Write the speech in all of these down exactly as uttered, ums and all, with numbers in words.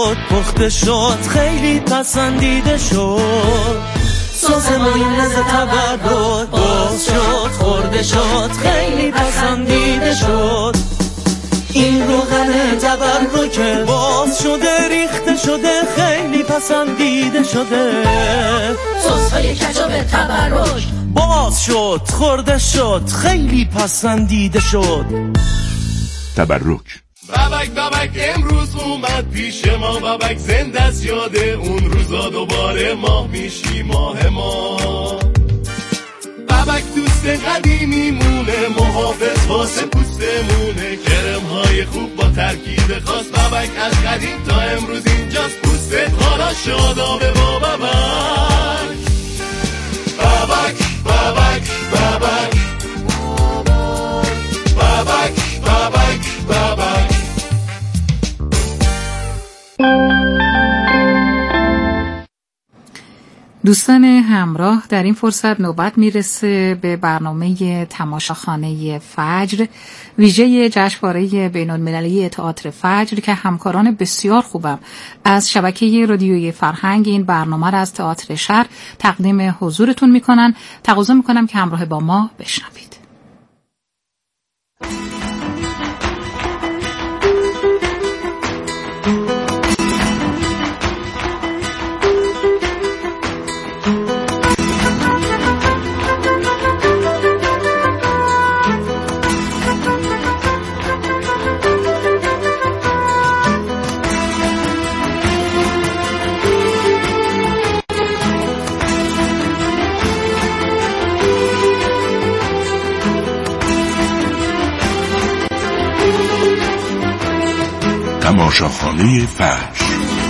شد پخته شد خیلی پسندیده شد. سس مایونز تبرک باز شد خورده شد خیلی پسندیده شد. این روغن تبرک باز شده ریخته شده خیلی پسندیده شده. سس های کچاپ تبرک باز شد خورده شد خیلی پسندیده شد. تبرک. بابک بابک امروز اومد پیش ما، بابک زنده است یاده اون روزا دوباره ماه میشی ماه ما. بابک دوست قدیمی مونه محافظ واسه پوستمونه، کرم های خوب با ترکیب خاص. بابک از قدیم تا امروز اینجاست، پوستت حالا شادابه با بابک. بابک بابک بابک بابک بابک بابک. دوستان همراه، در این فرصت نوبت میرسه به برنامه تماشاخانه فجر، ویژه جشنواره بین‌المللی تئاتر فجر که همکاران بسیار خوبم از شبکه رادیویی فرهنگ این برنامه را از تئاتر شهر تقدیم حضورتون میکنن. تقاضا میکنم که همراه با ما بشنوید. تماشاخانه فجر.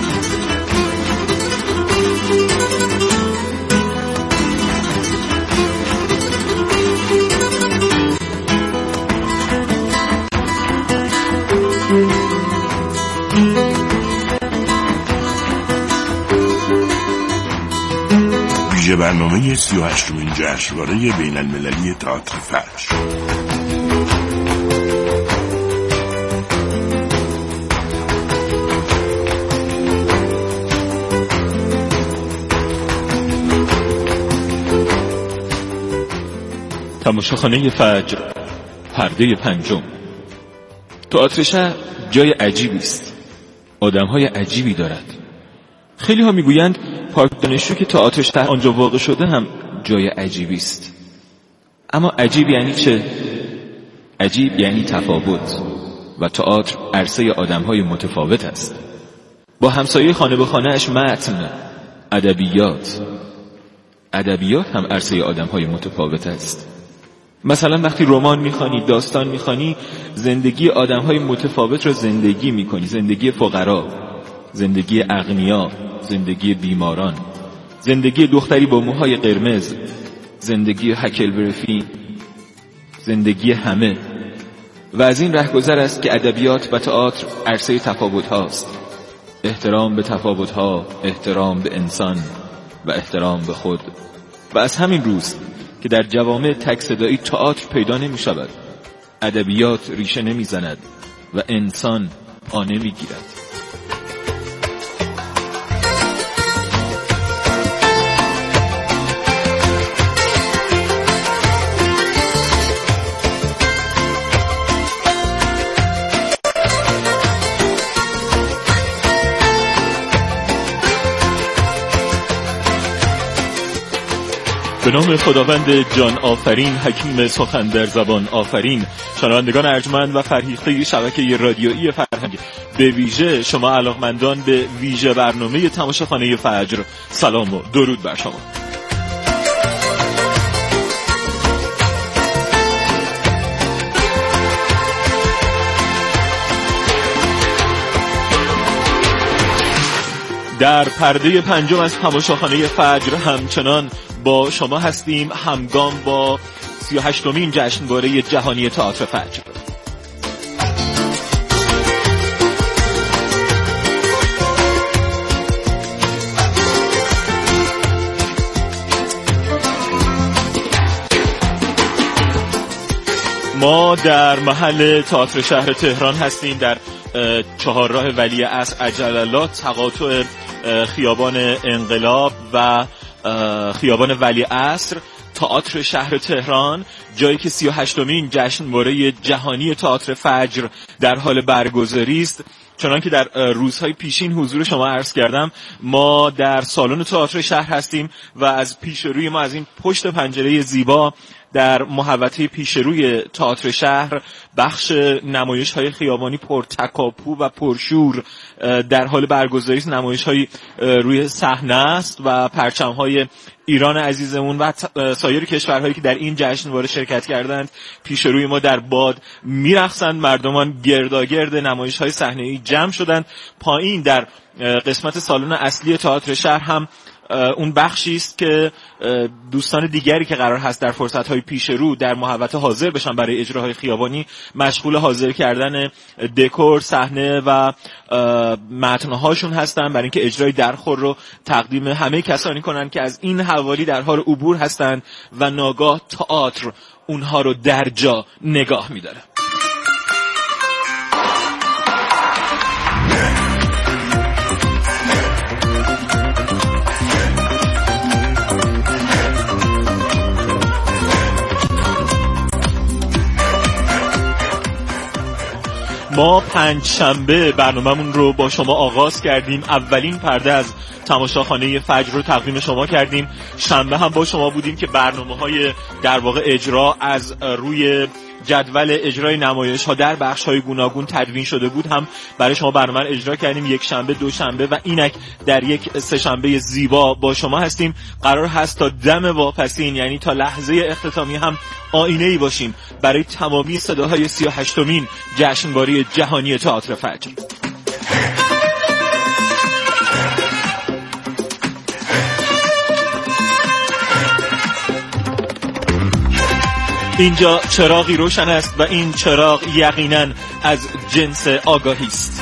ویژه برنامه سی و هشتمین جشنواره بین المللی تئاتر فجر. تماشاخانه فجر، پرده پنجم. تئاتر شهر جای عجیبی است، آدم‌های عجیبی دارد. خیلی ها میگویند پارک دانشجو که تئاتر شهر آنجا واقع شده هم جای عجیبی است. اما عجیب یعنی چه؟ عجیب یعنی تفاوت، و تئاتر عرصه آدم‌های متفاوت است. با همسایه خانه به خانه‌اش متن، ادبیات. ادبیات هم عرصه آدم‌های متفاوت است. مثلا وقتی رمان میخوانی، داستان میخوانی، زندگی آدم‌های متفاوت را زندگی میکنی. زندگی فقرا، زندگی اغنیا، زندگی بیماران، زندگی دختری با موهای قرمز، زندگی هکلبرفی، زندگی همه. و از این رهگذر است که ادبیات و تئاتر عرصه تفاوت هاست. احترام به تفاوت ها، احترام به انسان و احترام به خود. و از همین روز که در جوامع تک صدایی تئاتر پیدا نمی شود، ادبیات ریشه نمی زند و انسان آنه می گیرد. به نام خداوند جان آفرین، حکیم سخن در زبان آفرین. شنوندگان ارجمند و فرهیخته شبکه رادیویی فرهنگ، به ویژه شما علاقمندان به ویژه برنامه تماشاخانه فجر، سلام و درود بر شما. در پرده پنجم از تماشاخانه فجر همچنان با شما هستیم، همگام با سی و هشتمین جشنواره جهانی تئاتر فجر. ما در محل تئاتر شهر تهران هستیم، در چهارراه ولی عصر عجل الله، تقاطع خیابان انقلاب و خیابان ولی عصر، تئاتر شهر تهران، جایی که سی و هشتمین جشنواره جهانی تئاتر فجر در حال برگزاری است. چنان که در روزهای پیشین حضور شما عرض کردم، ما در سالن تئاتر شهر هستیم و از پیش روی ما، از این پشت پنجره زیبا در محوطه پیش روی تئاتر شهر، بخش نمایش‌های خیابانی پرتکاپو و پرشور در حال برگزاری است. نمایش‌های روی صحنه است و پرچم‌های ایران عزیزمون و سایر کشورهایی که در این جشنواره شرکت کردند پیش روی ما در باد میرقصند. مردمان گرداگرد نمایش‌های صحنه‌ای جمع شدند. پایین در قسمت سالن اصلی تئاتر شهر هم اون بخشی است که دوستان دیگری که قرار هست در فرصت‌های پیش رو در محوطه حاضر بشن برای اجراهای خیابانی، مشغول حاضر کردن دکور، صحنه و متن‌هاشون هستن برای اینکه اجرای درخور رو تقدیم همه کسانی کنن که از این حوالی در حال عبور هستند و ناگاه تئاتر اونها رو در جا نگاه می‌داره. ما پنج شنبه برنامه‌مون رو با شما آغاز کردیم. اولین پرده از تماشاخانه فجر رو تقدیم شما کردیم. شنبه هم با شما بودیم که برنامه‌های در واقع اجرا از روی جدول اجرای نمایش ها در بخش های گوناگون تدوین شده بود هم برای شما برنامه رو اجرا کردیم. یک شنبه، دو شنبه و اینک در یک سه شنبه زیبا با شما هستیم. قرار هست تا دم واپسین، یعنی تا لحظه اختتامی هم آینه‌ای باشیم برای تمامی صداهای سی و هشتمین جشنواره جهانی تئاتر فجر. اینجا چراغی روشن است و این چراغ یقیناً از جنس آگاهی است.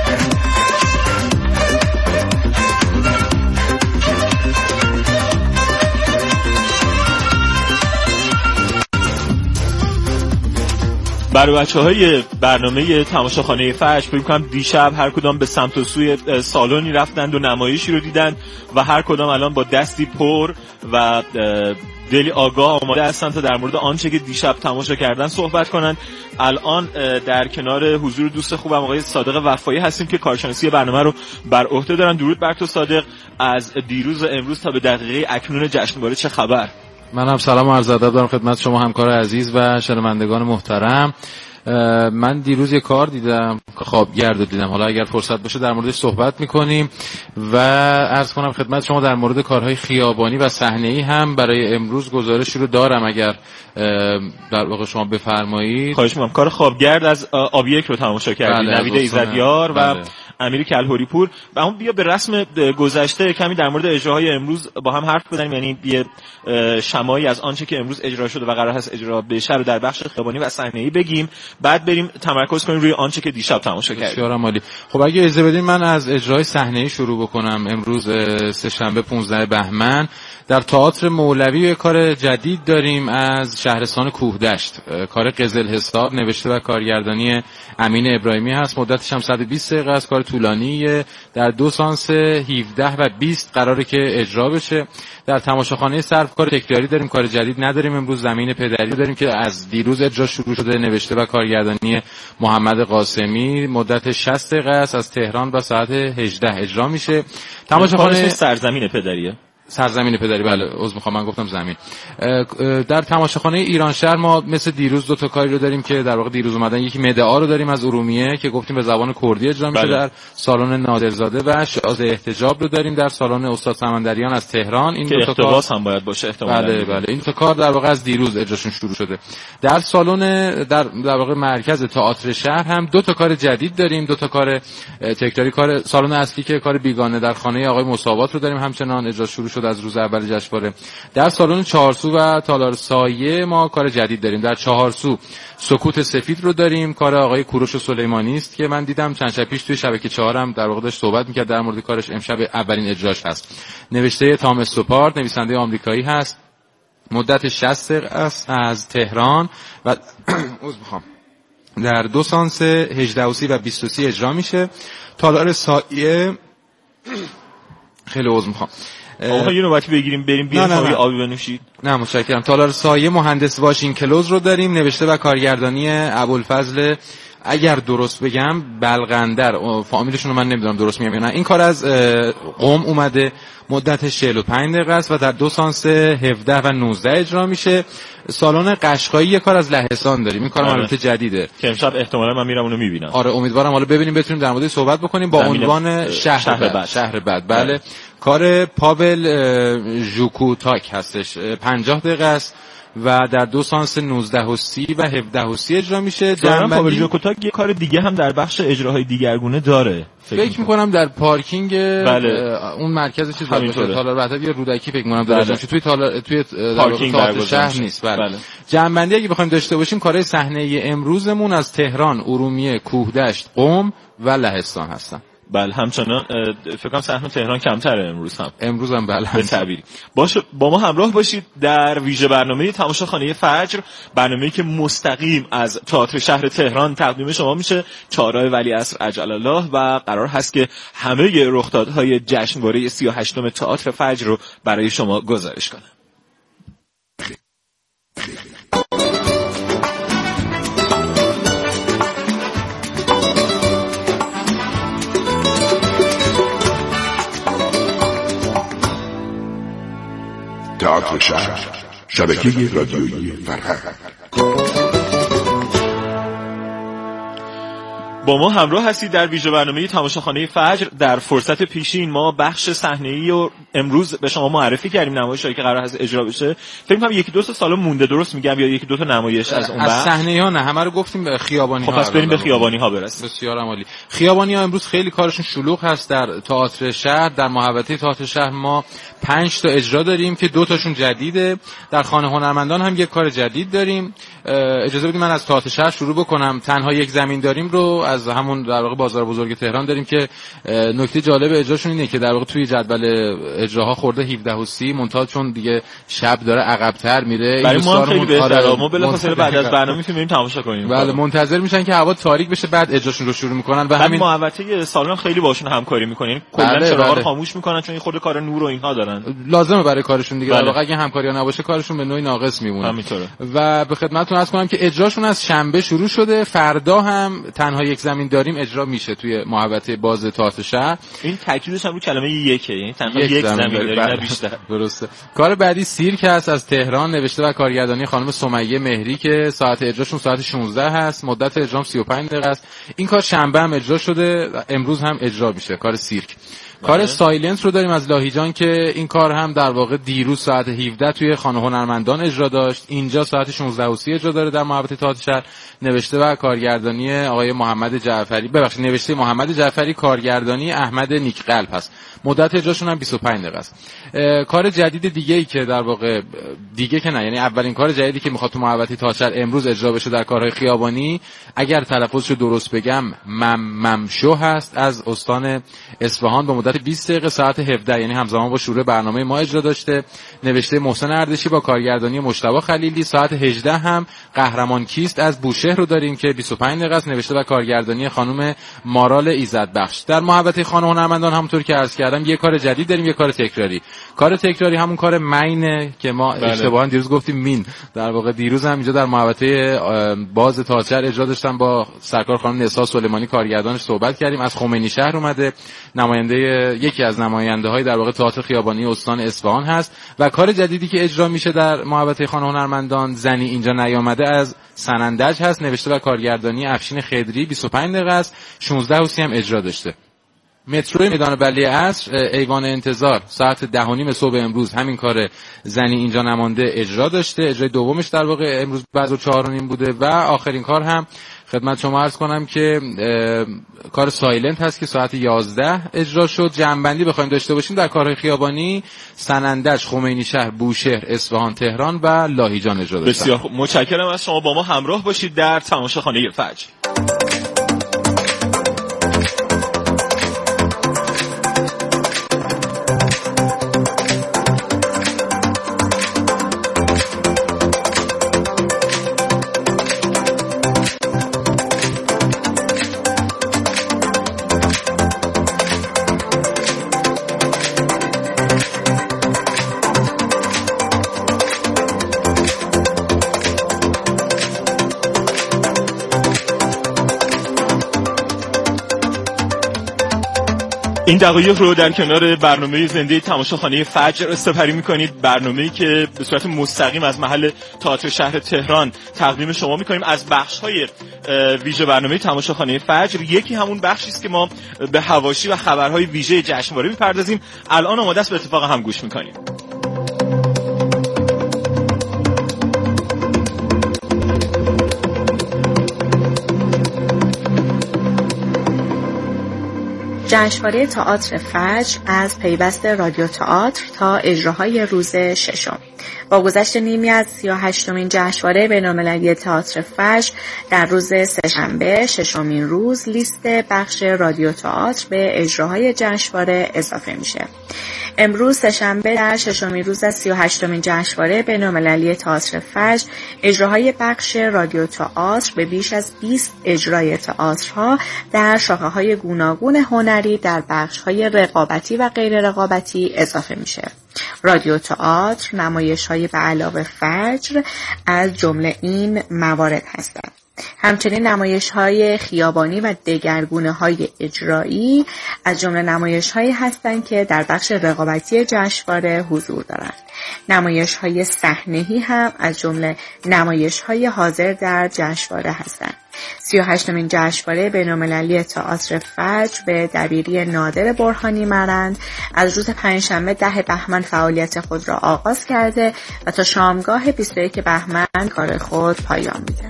برای بچه‌های برنامه تماشاخانه فجر فکر کنم دیشب هر کدام به سمت و سوی سالنی رفتند و نمایشی رو دیدند و هر کدام الان با دستی پر و دلی آگاه آماده هستند تا در مورد آنچه که دیشب تماشا کردن صحبت کنند. الان در کنار حضور دوست خوبم آقای صادق وفایی هستیم که کارشناسی برنامه رو بر عهده دارن. درود بر تو صادق. از دیروز و امروز تا به دقیقه اکنون جشنواره چه خبر؟ منم سلام و عرض ادب دارم خدمت شما همکار عزیز و شنوندگان محترم. من دیروز یه کار دیدم، خوابگرد رو دیدم. حالا اگر فرصت باشه در موردش صحبت میکنیم و عرض کنم خدمت شما در مورد کارهای خیابانی و صحنه‌ای هم برای امروز گزارشی رو دارم اگر در واقع شما بفرمایید. خواهش می‌کنم. کار خوابگرد از آبیک رو تماشا کردید. بله، نوید ایزدیار و بله. امیر کلهوری پور. و اما بیا به رسم گذشته کمی در مورد اجراهای امروز با هم حرف بزنیم، یعنی یه شمایی از آنچه که امروز اجرا شده و قرار هست اجرا بشه رو در بخش خیابانی و صحنه‌ای بگیم، بعد بریم تمرکز کنیم روی آنچه که دیشب تماشا کردیم. بسیار عالی. خب اگه اجازه بدین من از اجرای صحنه‌ای شروع بکنم. امروز سه شنبه پانزده بهمن در تئاتر مولوی کار جدید داریم از شهرستان کوهدشت. کار قزل حساب نوشته و کارگردانی امین ابراهیمی هست. مدتش هم صد و بیست دقیقه است. کار طولانیه. در دو سانس هفده و بیست قراره که اجرا بشه. در تماشاخانه صرف کار تکراری داریم، کار جدید نداریم. امروز زمین پدری داریم که از دیروز اجرا شروع شده، نوشته و کارگردانی محمد قاسمی. مدت شصت دقیقه است. از تهران با ساعت هجده اجرا میشه. تماشاخانه سرزمین پدریه. سرزمین پدری، بله عذر میخوام من گفتم زمین. در تماشاخانه ایران شهر ما مثل دیروز دو تا کاری رو داریم که در واقع دیروز اومدن. یکی مدعا رو داریم از ارومیه که گفتیم به زبان کردی اجرا میشه در سالن نادرزاده و شعاز احتجاب رو داریم در سالن استاد سمندریان از تهران. این دو تا کار هم باید باشه احتمالاً. بله بله این تا کار در واقع از دیروز اجراشون شروع شده. در سالن در در واقع مرکز تئاتر شهر هم دو تا کار جدید داریم، دو تا کار تکراری. کار سالن اصلی که کار بیگانه در خانه آقای مساوات رو داریم، همچنان اجرا شروع شد از روز اول جشنواره. در سالن چهارسو و تالار سایه ما کار جدید داریم. در چهارسو سکوت سفید رو داریم، کار آقای کوروش سلیمانی است که من دیدم چند شب پیش توی شبکه چهار هم در واقع داشت صحبت می‌کرد در مورد کارش. امشب اولین اجراش هست. نوشته تام استوپارد، نویسنده آمریکایی هست. مدت شصت دقیقه است. از تهران و عذر می‌خوام در دو سانس هجده و سی و بیست و سی اجرا میشه. تالار سایه خیلی عذر میخوام آقا یه نوبتی بگیریم بریم بیرون آبی آبی بنوشید. نه متشکرم. تالار سایه مهندس واشین کلوز رو داریم، نوشته و کارگردانی ابوالفضل، اگر درست بگم بلغندر، فامیلشون رو من نمیدونم درست میگم یا نه. این کار از قم اومده، مدتش چهل و پنج دقیقه است و در دو سانس هفده و نوزده اجرا میشه. سالن قشقایی یه کار از لهستان داریم، این کار البته جدیده که امشب احتمالاً من میرم اونو میبینم. آره امیدوارم حالا ببینیم بتونیم در موردش صحبت بکنیم با عنوان شهر, شهر بد. شهر بد بله. بله کار پاول ژوکوتاک هستش، پنجاه دقیقه است و در دو سانس نوزده و سی و هفده و سی اجرا میشه. جنبندی پاول ژوکوتاک یه کار دیگه هم در بخش اجراهای دیگرگونه داره، فکر, فکر میکنم در پارکینگ بله. اون مرکز چیز باشه، تالار وحدت یه رودکی فکر میکنم داره بله. توی تالار توی پارکینگ شهر نیست. بله, بله. جنبندی اگه بخوایم داشته باشیم کارهای صحنه امروزمون از تهران، ارومیه، کوهدشت، قم و لهستان هستن. بله همچنان فکر کنم سهم تهران کمتره امروز هم امروز هم بله به تعبیری. باشه با ما همراه باشید در ویژه برنامه تماشاخانه فجر، برنامه‌ای که مستقیم از تئاتر شهر تهران تقدیم شما میشه، چهارراه ولیعصر عجل الله، و قرار هست که همه رخدادهای جشنواره سی و هشتم تئاتر فجر رو برای شما گزارش کنه. تئاتر شهر، شبکه رادیویی فرهنگ. با ما همراه هستید در ویژه برنامه تماشاخانه فجر. در فرصت پیشین ما بخش صحنه‌ای رو امروز به شما معرفی کردیم، نمایشی که قرار هست اجرا بشه. فکر کنم یکی دو تا سال مونده، درست میگم، یا یکی دو تا نمایش از اون بخش از صحنه‌ها نه، همه رو گفتیم به خیابانی ها. خب پس بریم به خیابانی ها برسیم. بسیار عالی. خیابانی ها امروز خیلی کارشون شلوغ هست در تئاتر شهر. در محوطه تئاتر شهر ما پنج تا اجرا داریم که دو تاشون جدیده. در خانه هنرمندان هم یک کار جدید داریم. اجازه بدید من از تئاتر شهر شروع بکنم. تنها یک زمین داریم رو از همون در واقع بازار بزرگ تهران داریم که نکته جالب اجراشون اینه که در واقع توی جدول اجراها خورده هفده و سی، منتها چون دیگه شب داره عقب‌تر میره. برای ما خیلی بهتره، ما بلافاصله بعد از برنامه میتونیم تماشا کنیم. بله منتظر میشن که هوا تاریک بشه بعد اجراشون رو شروع میکنن و همین محوطه سالن خیلی باشون همکاری میکنن، کلا چراغا رو خاموش میکنن چون خود کار نور و اینها دارن، لازمه برای کارشون دیگه. در واقع اگه همکاری نباشه کارشون به نوعی ناقص میمونه. همینطوره. و به خدمتتون عرض کنم که اجراشون از شنبه شروع شده، فردا هم تنها یک زمین داریم اجرا میشه توی محوطه باز تئاتر شهر. این تاکیدش هم رو کلمه یکه، یعنی تنها یک, یک زمین داریم نه بیشتر. درسته. کار بعدی سیرک هست از تهران، نوشته و کارگردانی خانم سمیه مهری که ساعت اجراشون ساعت شانزده هست، مدت اجرام سی و پنج دقیقه است. این کار شنبه هم اجرا شده، امروز هم اجرا میشه کار سیرک. کار سایلنس رو داریم از لاهیجان که این کار هم در واقع دیروز ساعت هفده توی خانه هنرمندان اجرا داشت، اینجا ساعت شانزده و سی اجرا داره در محوطه تئاتر شهر، نوشته و کارگردانی آقای محمد جعفری، ببخشید نوشته محمد جعفری، کارگردانی احمد نیکقلب هست. مدت اجراشون هم بیست و پنج دقیقه است. کار جدید دیگه ای که در واقع دیگه که نه، یعنی اولین کار جدیدی که میخواد تو محوطه تئاتر شهر امروز اجرا بشه در کارهای خیابانی، اگر تلفظش رو درست بگم، مم ممشو هست، از استان اصفهان، با مدت بیست دقیقه ساعت هفده، یعنی همزمان با شروع برنامه ما اجرا داشته، نوشته محسن اردشی با کارگردانی مجتبی خلیلی. ساعت هجده هم قهرمان کیست از بوشهر رو داریم که بیست و پنج دقیقه است، نوشته و کارگردانی خانم مارال ایزدبخش. در محوطه خانه هنرمندان همونطور که عرض کردم یه کار جدید داریم، یه کار تکراری. کار تکراری همون کار مینه که ما بله. اشتباها دیروز گفتیم مین، در واقع دیروز هم اینجا در محوطه باز تئاتر اجرا داشتم، با سرکار خانم نسا سلیمانی کارگردانش صحبت کردیم. از خمینی شهر اومده، نماینده یکی از نماینده‌های در واقع تئاتر خیابانی استان اصفهان هست. و کار جدیدی که اجرا میشه در محوطه خانه هنرمندان، زنی اینجا نیامده، از سنندج هست، نوشته و کارگردانی افشین خدری، بیست و پنج دقیقه است، شانزده و سی هم اجرا داشته. مترو میدان بله عصر، ایوان انتظار، ساعت ده و نیم صبح امروز همین کار زنی اینجا نمانده اجرا داشته. اجرای دومش در واقع امروز بعد از چهار و نیم بوده. و آخرین کار هم خدمت شما عرض کنم که کار سایلنت هست که ساعت یازده اجرا شد. جمع‌بندی بخوایم داشته باشیم در کارهای خیابانی، سنندج، خمینی شهر، بوشهر، اصفهان، تهران و لاهیجان اجرا داشتن. بسیار خوب، متشکرم از شما. با ما همراه باشید در تماشاخانه فجر. این دقایق رو در کنار برنامه زنده تماشاخانه فجر سپری می‌کنید، برنامه‌ای که به صورت مستقیم از محل تئاتر شهر تهران تقدیم شما می‌کنیم. از بخش‌های ویژه برنامه تماشاخانه فجر یکی همون بخشی است که ما به حواشی و خبرهای ویژه جشنواره می‌پردازیم. الان آماده است به اتفاق هم گوش می‌کنیم. جشنواره تئاتر فجر از پیوست رادیو تئاتر تا اجراهای روز ششم. با گذشت نیمی از سی و هشتمین جشنواره بین‌المللی تئاتر فجر در روز سه‌شنبه ششمین روز لیست بخش رادیو تئاتر به اجراهای جشنواره اضافه میشه. امروز سه‌شنبه در ششمین روز از سی و هشتمین جشنواره بین‌المللی تئاتر فجر اجراهای بخش رادیو تئاتر به بیش از بیست اجرای تئاترها در شاخه‌های گوناگون هنری در بخش‌های رقابتی و غیر رقابتی اضافه میشه. رادیو تئاتر نمایش‌های به علاوه فجر از جمله این موارد هستند. همچنین نمایش‌های خیابانی و دگرگونه‌های اجرایی از جمله نمایش‌هایی هستند که در بخش رقابتی جشنواره حضور دارند. نمایش‌های صحنه‌ای هم از جمله نمایش‌های حاضر در جشنواره هستند. سی و هشتمین جشنواره بین‌المللی تئاتر فجر به دبیری نادر برهانی مرند از روز پنجشنبه ده بهمن فعالیت خود را آغاز کرده و تا شامگاه بیست و یک بهمن کار خود پایان می‌دهد.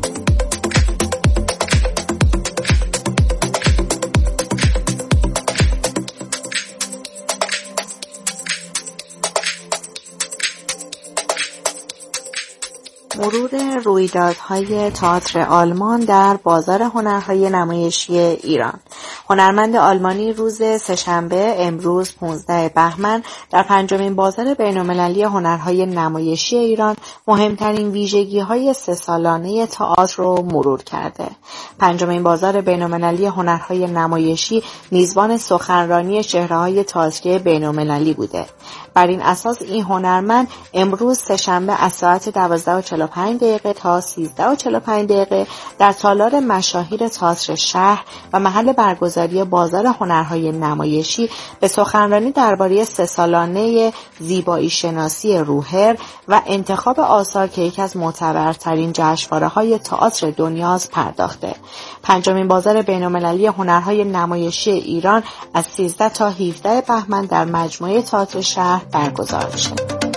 مرور رویدادهای تئاتر آلمان در بازار هنرهای نمایشی ایران. هنرمند آلمانی روز سه‌شنبه امروز پانزده بهمن در پنجمین بازار بین‌المللی هنرهای نمایشی ایران مهمترین ویژگی‌های سه سالانه تئاتر رو مرور کرده. پنجمین بازار بین‌المللی هنرهای نمایشی میزبان سخنرانی چهره‌های تئاتری بین‌المللی بوده. بر این اساس این هنرمند امروز سه‌شنبه از ساعت دوازده و چهل و پنج دقیقه تا سیزده و چهل و پنج دقیقه در تالار مشاهیر تئاتر شهر و محل برگزاری بازار هنرهای نمایشی به سخنرانی درباره سه سالانه زیبایی شناسی روحر و انتخاب آثار که یکی از معتبرترین جشنواره‌های تئاتر دنیاست پرداخته. پنجمین بازار بین‌المللی هنرهای نمایشی ایران از سیزده تا هفده بهمن در مجموعه تئاتر شهر برگزار میشه.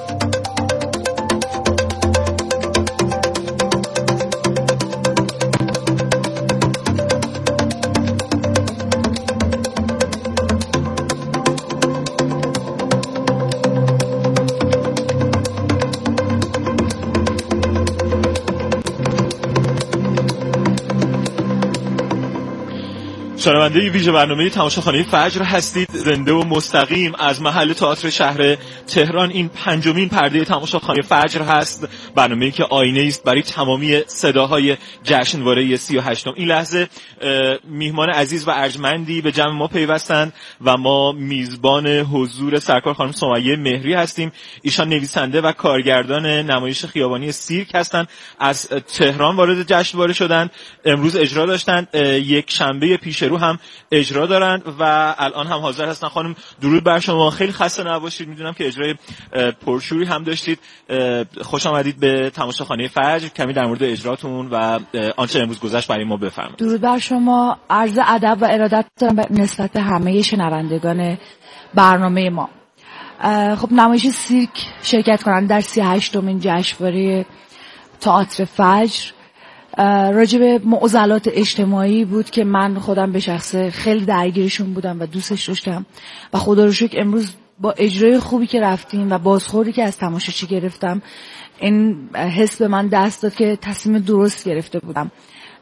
شنونده ویژه برنامه تماشاخانه فجر هستید، زنده و مستقیم از محل تئاتر شهر تهران. این پنجمین پرده تماشاخانه فجر هست، برنامه‌ای که آینه است برای تمامی صداهای جشنواره سی و هشتم. این لحظه میهمان عزیز و ارجمندی به جمع ما پیوستند و ما میزبان حضور سرکار خانم سمیه مهری هستیم. ایشان نویسنده و کارگردان نمایش خیابانی سیرک هستند. از تهران وارد جشنواره شدند، امروز اجرا داشتند، یک شنبه پیش رو هم اجرا دارن و الان هم حاضر هستن. خانم درود بر شما، خیلی خسته نباشید، میدونم که اجرای پرشوری هم داشتید. خوش آمدید به تماشاخانه فجر. کمی در مورد اجراتون و آنچه امروز گذشت برای ما بفرمایید. درود بر شما، عرض ادب و ارادت دارم نسبت به همه شنوندگان برنامه ما. خب نمایش سیرک شرکت کنند در سی و هشتمین جشنواره تئاتر فجر راجع به معضلات اجتماعی بود که من خودم به شخصه خیلی درگیرشون بودم و دوستش داشتم و خدا رو شکر امروز با اجرای خوبی که رفتیم و بازخوردی که از تماشاچی گرفتم این حس به من دست داد که تصمیم درست گرفته بودم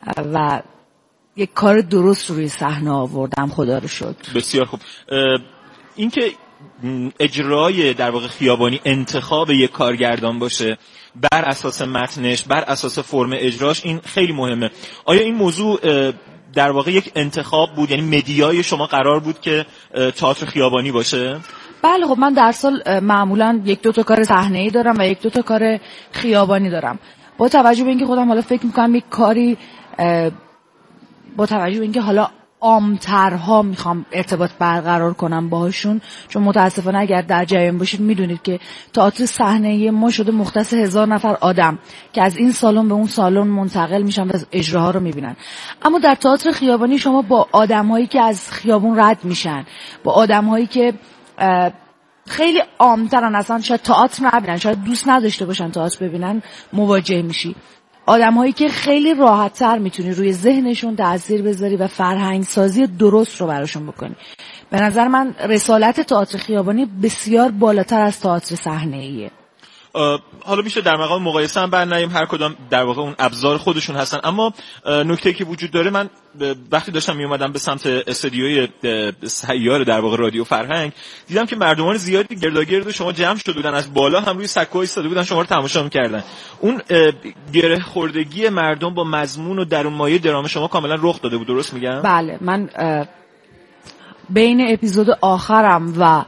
و یک کار درست روی صحنه آوردم، خدا رو شکر. بسیار خوب. این که اجرای در واقع خیابانی انتخاب یک کارگردان باشه بر اساس متنش، بر اساس فرم اجراش، این خیلی مهمه. آیا این موضوع در واقع یک انتخاب بود، یعنی مدیای شما قرار بود که تئاتر خیابانی باشه؟ بله، خب من در سال معمولا یک دو تا کار صحنه‌ای دارم و یک دو تا کار خیابانی دارم. با توجه به اینکه خودم حالا فکر می‌کنم یک کاری با توجه به اینکه حالا عام‌ترها میخوام ارتباط برقرار کنم باهاشون، چون متاسفانه اگر در جریان باشید میدونید که تئاتر صحنه‌ای ما شده مختص هزار نفر آدم که از این سالن به اون سالن منتقل میشن و اجراها رو میبینن. اما در تئاتر خیابانی شما با آدم‌هایی که از خیابون رد میشن، با آدم‌هایی که خیلی عام‌ترن، اصلا شاید تئاتر نبینن، شاید دوست نداشته باشن تئاتر ببینن، مواجه میشی. آدم‌هایی که خیلی راحت‌تر میتونی روی ذهنشون تأثیر بذاری و فرهنگ سازی درست رو براشون بکنی. به نظر من رسالت تئاتر خیابانی بسیار بالاتر از تئاتر صحنه‌ایه. حالا میشه در مقام مقایسه هم برنیم، هر کدام در واقع اون ابزار خودشون هستن، اما نکته‌ای که وجود داره، من وقتی داشتم می اومدم به سمت استودیوی سیار در واقع رادیو فرهنگ، دیدم که مردمان زیادی گرداگرد شما جمع شده بودن، از بالا هم روی سکو ایستاده بودن، شما رو تماشا می‌کردن. اون گره خوردگی مردم با مضمون و درون مایه درام شما کاملا رخ داده بود، درست میگم؟ بله، من بین اپیزود آخرم و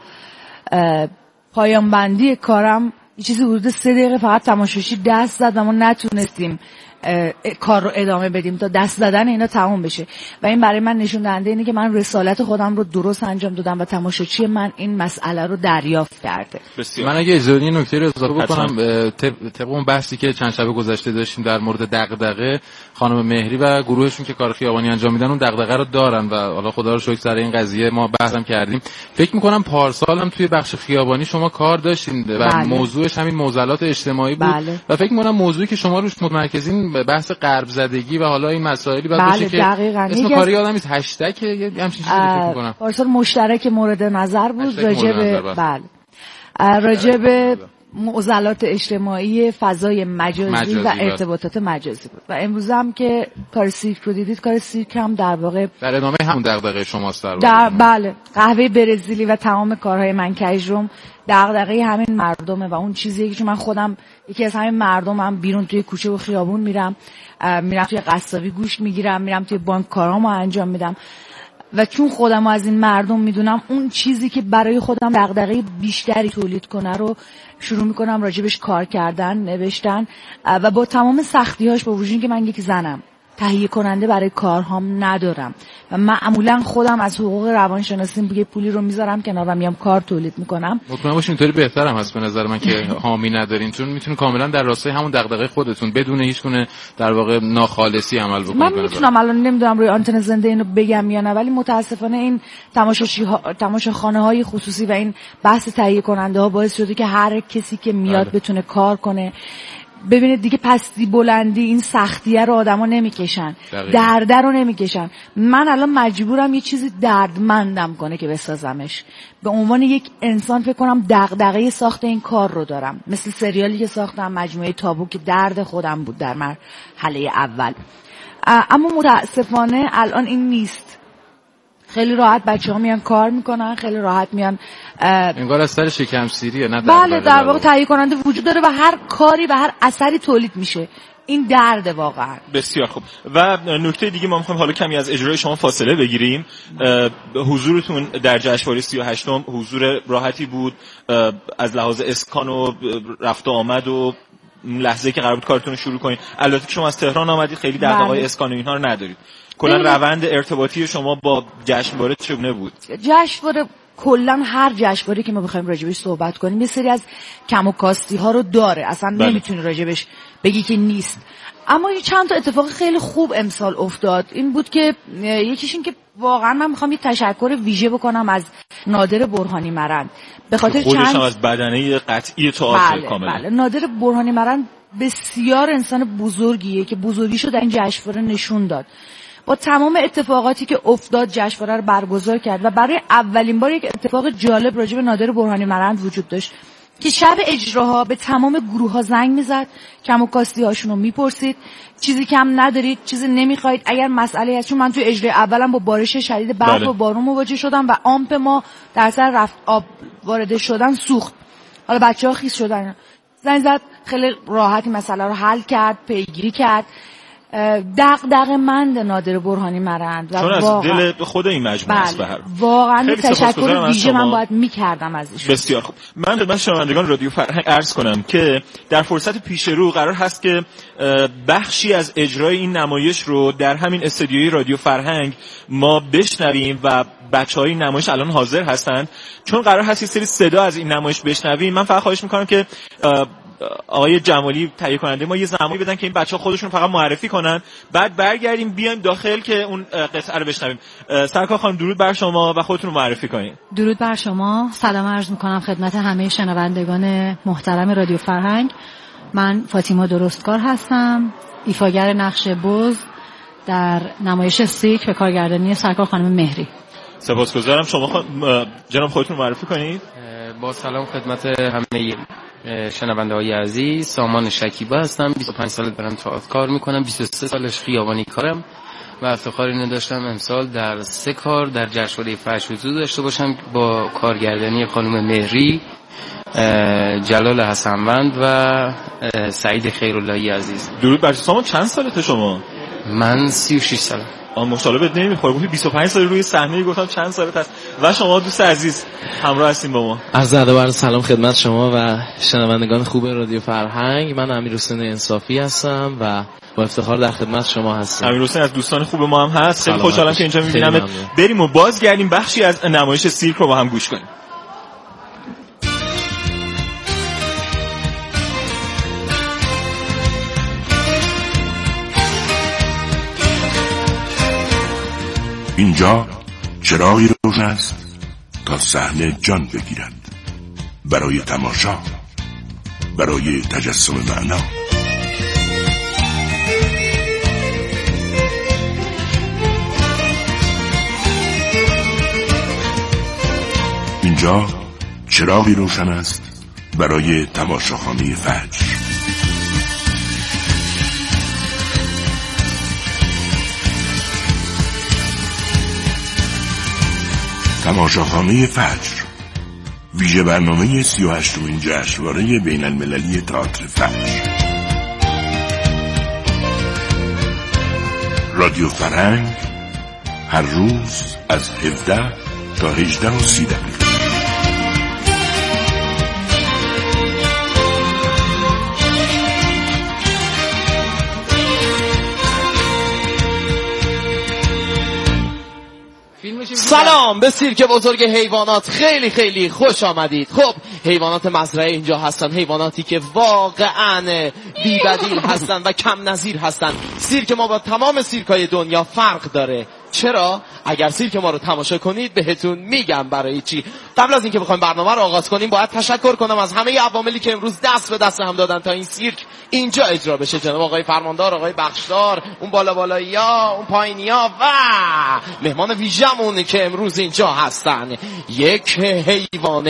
پایان بندی کارم یه چیزی حدود سه دقیقه فقط تماشاچی دست زد و ما نتونستیم کار رو ادامه بدیم تا دست زدن اینا تموم بشه و این برای من نشون دهنده اینه که من رسالت خودم رو درست انجام دادم و تماشاچی من این مسئله رو دریافت کرده. بسیار. من اگه اجازه بدین نکته رو اضافه بکنم، طبق اون بحثی که چند شب گذشته داشتیم در مورد دغدغه، خانم مهری و گروهشون که کار خیابانی انجام میدن اون دغدغه رو دارن و حالا خدا رو شکر سر این قضیه ما بحثم کردیم. فکر می‌کنم پارسال هم توی بخش خیابانی شما کار داشتین و بله. موضوعش همین معضلات اجتماعی بود بله. و فکر می‌کنم موضوعی که شما روش متمرکزین بحث غرب زدگی و حالا این مسائلی بعد بله بشه که اسم کاری آدم نیست، هشتگ یه همچین چیزی فکر می‌کنم. پارسال مشترک مورد نظر بود راجع به بله راجع به معضلات اجتماعی، فضای مجازی, مجازی و ارتباطات مجازی بود و امروز هم که کار سیرک رو دیدید، کار سیرک هم در واقع در ادامه همون دغدغه شماست در, در بله قهوه برزیلی و تمام کارهای من کجروم دغدغه همین مردمه و اون چیزیه که من خودم یکی از همین مردمم، بیرون توی کوچه و خیابون میرم، میرم توی قصابی گوشت میگیرم، میرم توی بانک کارامو انجام میدم و چون خودم از این مردم میدونم، اون چیزی که برای خودم دغدغه بیشتری تولید کنه رو شروع میکنم راجبش کار کردن، نوشتن و با تمام سختی‌هاش، با وجودی که من یک زنم، تهیه کننده برای کارهام ندارم و معمولا خودم از حقوق روانشناسی بگه پولی رو میذارم کنار و میام کار تولید میکنم. مطمئن باشین اینطوری بهترم هست به نظر من که حامی ندارین، چون میتونین کاملا در راستای همون دغدغه خودتون بدون هیچ گونه در واقع ناخالصی عمل بکنید. من میتونم الان نمیدونم روی آنتن زنده اینو بگم یا نه، ولی متاسفانه این تماشاچی ها، تماشاخانه های خصوصی و این بحث تهیه کننده ها باعث شده که هر کسی که میاد بله. بتونه کار کنه. ببینید دیگه پستی بلندی این سختیه رو آدما نمیکشن، درد رو نمیکشن. من الان مجبورم یه چیزی دردمندم کنه که بسازمش. به عنوان یک انسان فکر کنم دغدغه ساخت این کار رو دارم، مثل سریالی که ساختم مجموعه تابو که درد خودم بود در مرحله اول. اما متاسفانه الان این نیست. خیلی راحت بچه‌ها میان کار میکنن، خیلی راحت میان انگار از سر شکم سیریه، نه در بله در واقع تهیه کننده وجود داره و هر کاری و هر اثری تولید میشه. این درد واقعا. بسیار خوب. و نکته دیگه ما میخوایم حالا کمی از اجرای شما فاصله بگیریم. حضورتون در جشنواره سی و هشتم حضور راحتی بود از لحاظ اسکان و رفت و آمد و لحظه‌ای که قرار بود کارتون رو شروع کنید. البته که شما از تهران آمدید، خیلی دغدغه‌های اسکان و اینها رو ندارید. کلا روند ارتباطی شما با جشنواره چگونه بود؟ جشنواره کلا هر جشنواره که ما بخوایم راجبش صحبت کنیم یه سری از کم و کاستی ها رو داره، اصلا بله. نمیتونی راجبش بگی که نیست. اما یه چند تا اتفاق خیلی خوب امسال افتاد. این بود که یکیش این که واقعا من میخوام یه تشکر ویژه بکنم از نادر برهانی مرند، به خاطر خودش چند هم از بدنه قطعی تئاتر بله، کاملا. بله. نادر برهانی مرند بسیار انسان بزرگیه که بزرگیشو در این جشنواره نشون داد. با تمام اتفاقاتی که افتاد جشنواره رو برگزار کرد و برای اولین بار یک اتفاق جالب راجع به نادر برهانی مرند وجود داشت که شب اجراها به تمام گروه‌ها زنگ می‌زد، کم و کاستی هاشون رو می‌پرسید، چیزی کم ندارید، چیزی نمی‌خواید، اگر مسئله هست. چون من تو اجرای اولم با بارش شدید برف بله. و بارون مواجه شدم و آمپ ما در سر رفت آب وارد شدن سوخت. حالا بچه‌ها خیس شدن. زنگ زد، خیلی راحتی مسئله رو حل کرد، پیگیری کرد. دغدغه‌مند نادر برهانی مرند چون از دل خود این مجموعه است. به هر واقعا تشکر ویژه من باید می‌کردم از ایشون. بسیار خوب. من خدمت شنوندگان رادیو فرهنگ عرض کنم که در فرصت پیش رو قرار هست که بخشی از اجرای این نمایش رو در همین استودیوی رادیو فرهنگ ما بشنویم و بچهای این نمایش الان حاضر هستند. چون قرار هست یه سری صدا از این نمایش بشنویم، من فقط خواهش می‌کنم که آقای جمالی تهیه کننده ما یه زمانی بدن که این بچه‌ها خودشون فقط معرفی کنن، بعد برگردیم بیایم داخل که اون قطعه رو بشنویم. سرکار خانم درود بر شما و خودتون رو معرفی کنین. درود بر شما، سلام عرض می‌کنم خدمت همه شنوندگان محترم رادیو فرهنگ. من فاطیما درستکار هستم، ایفاگر نقش بز در نمایش سیرک به کارگردانی سرکار خانم مهری. سپاسگزارم. شما خ... جناب خودتون رو معرفی کنید. با سلام خدمت همه شنونده های عزیز، سامان شکیبا هستم، بیست و پنج سال دارم تئاتر کار میکنم، بیست و سه سالش خیابانی کارم و افتخار اینو داشتم امسال در سه کار در جشنواره فجر حضور داشته باشم با کارگردانی خانم مهری، جلال حسنوند و سعید خیراللهی عزیز. درود بر سامان. چند سالته شما؟ من سی و شش سالم. آن مشالله بهت نمیخوره، گفتی بیست و پنج سال روی صحنه، گفتم چند سالت هست. و شما دوست عزیز همراه هستیم با ما. عرض ادب و سلام خدمت شما و شنوندگان خوب رادیو فرهنگ. من امیرحسین انصافی هستم و با افتخار در خدمت شما هستم. امیرحسین از دوستان خوب ما هم هست. خیلی خوشحالم که اینجا می‌بینم. بریم و بازگردیم بخشی از نمایش سیرک رو با هم گوش کنیم. اینجا چراغی روشن است تا صحنه جان بگیرد، برای تماشا، برای تجسم معنا. اینجا چراغی روشن است برای تماشاخانه فجر. تماشاخانه فجر، ویژه برنامه سی و هشتمین جشنواره بین المللی تئاتر فجر. رادیو فرهنگ هر روز از هفده تا هجده و سی دقیقه. سلام به سیرک بزرگ حیوانات، خیلی خیلی خوش آمدید. خب حیوانات مزرعه اینجا هستن، حیواناتی که واقعا بی‌بدیل هستن و کم نظیر هستن. سیرک ما با تمام سیرکای دنیا فرق داره. چرا؟ اگر سیرک ما رو تماشا کنید بهتون میگم برای چی. قبل از اینکه بخوایم برنامه رو آغاز کنیم باید تشکر کنم از همه عواملی که امروز دست به دست هم دادن تا این سیرک اینجا اجرا بشه. جناب آقای فرماندار، آقای بخشدار، اون بالا بالایی‌ها، اون پایینی‌ها و مهمان ویژه‌مون که امروز اینجا هستن، یک حیوان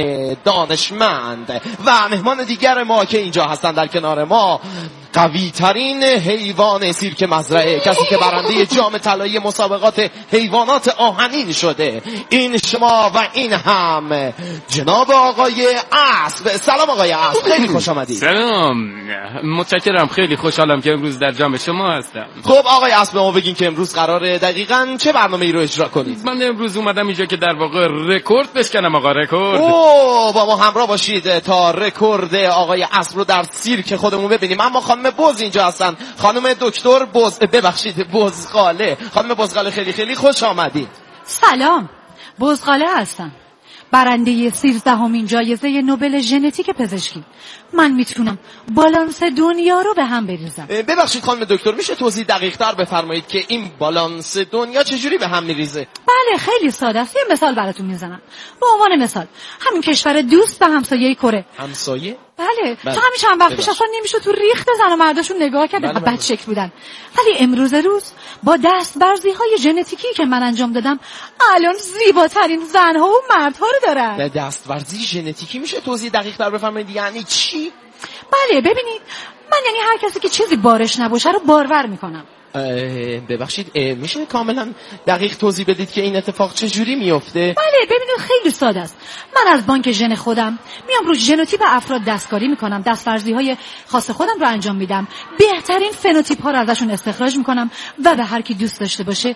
دانشمند و مهمان دیگر ما که اینجا هستن در کنار ما، قوی ترین حیوان سیرک مزرعه، کسی که برنده جام طلایی مسابقات حیوانات آهنین شده، این شما و این هم جناب آقای اسب. سلام آقای اسب، خیلی خوش آمدید. سلام، متشکرم، خیلی خوشحالم که امروز در جام شما هستم. خب آقای اسب، ما بگین که امروز قراره دقیقاً چه برنامه‌ای رو اجرا کنید؟ من امروز اومدم اینجا که در واقع رکورد بشکنم. آقا رکورد. اوه، با ما همراه باشید تا رکورد آقای اسب رو در سیرک خودمون ببینیم. اما خانم بز اینجا هستن، خانم دکتر بز، ببخشید بزغاله. خانم بزغاله خیلی خیلی خوش آمدید. سلام، بزغاله هستم، برنده سیزدهمین جایزه نوبل ژنتیک پزشکی. من میتونم بالانس دنیا رو به هم بریزم. ببخشید خانم دکتر، میشه توضیح دقیق تر بفرمایید که این بالانس دنیا چجوری به هم میریزه؟ بله خیلی ساده است. یه مثال براتون میزنم. به عنوان مثال همین کشور دوست و همسایه کره. همسایه؟ بله, بله. تا همین چند وقت پیش اصلا نمیشه تو ریخت زن و مرداشون نگاه کرد. بله بله. بد شکل بودن. ولی امروز روز با دستورزی های ژنتیکی که من انجام دادم الان زیباترین زنها و مردها رو دارن. دستورزی ژنتیکی میشه توضیح دقیق تر بفرمایید یعنی چی؟ بله ببینید، من یعنی هر کسی که چیزی بارش نباشه رو بارور میکنم. ببخشید میشه کاملا دقیق توضیح بدید که این اتفاق چجوری میفته؟ بله ببینید خیلی ساده است. من از بانک ژن خودم میام رو ژنوتیپ افراد دستکاری میکنم، دستورزی های خاص خودم رو انجام میدم، بهترین فنوتیپ ها رو ازشون استخراج میکنم و به هر کی دوست داشته باشه